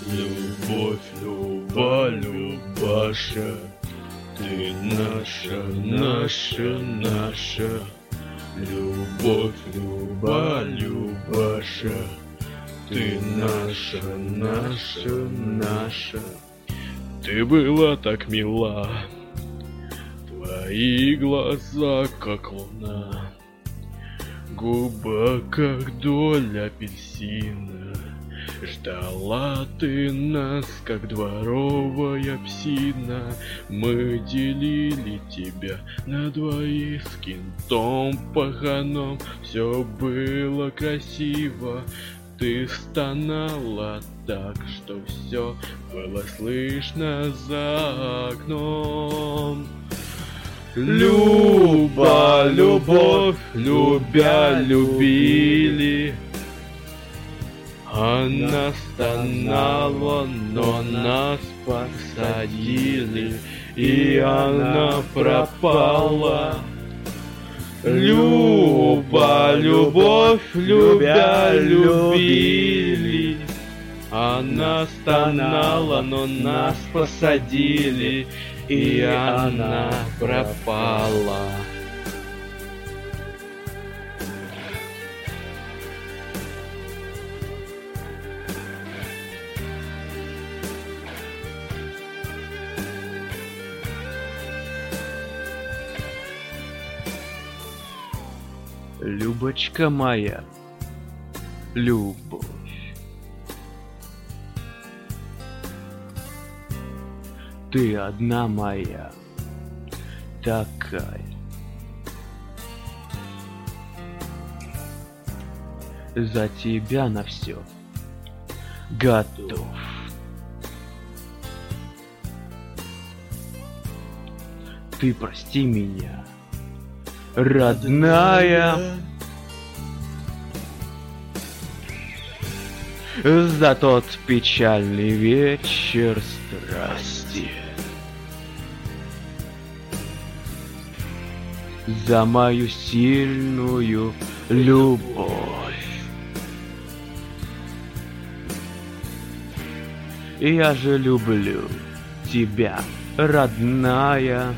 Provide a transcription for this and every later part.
Любовь, Люба, Любаша, ты наша, наша, наша. Любовь, Люба, Любаша, ты наша, наша, наша. Ты была так мила, твои глаза как луна, губа как доль апельсина. Ждала ты нас, как дворовая псина. Мы делили тебя на двоих с кентом паханом. Все было красиво, ты стонала так, что все было слышно за окном. Люба, любовь, любя, любили. Она стонала, но нас посадили, и она пропала. Люба, любовь, любя, любили. Она стонала, но нас посадили, и она пропала. Любочка моя, любовь, ты одна моя, такая. За тебя на все готов. Ты прости меня, родная, за тот печальный вечер страсти, за мою сильную любовь. Я же люблю тебя, родная.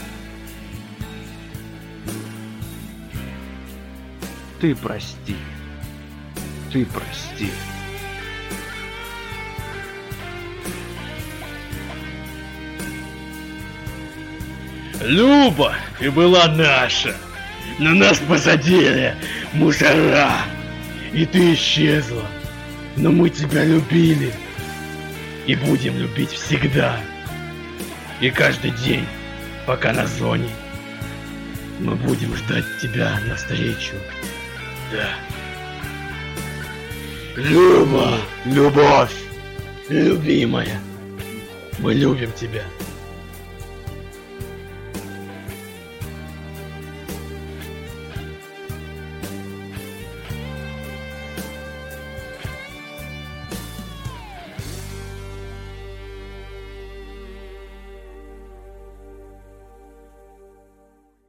Ты прости, ты прости. Люба, ты была наша, но нас посадили мусора, и ты исчезла, но мы тебя любили и будем любить всегда, и каждый день, пока на зоне, мы будем ждать тебя навстречу. Да. Люба, любовь, любимая, мы любим тебя.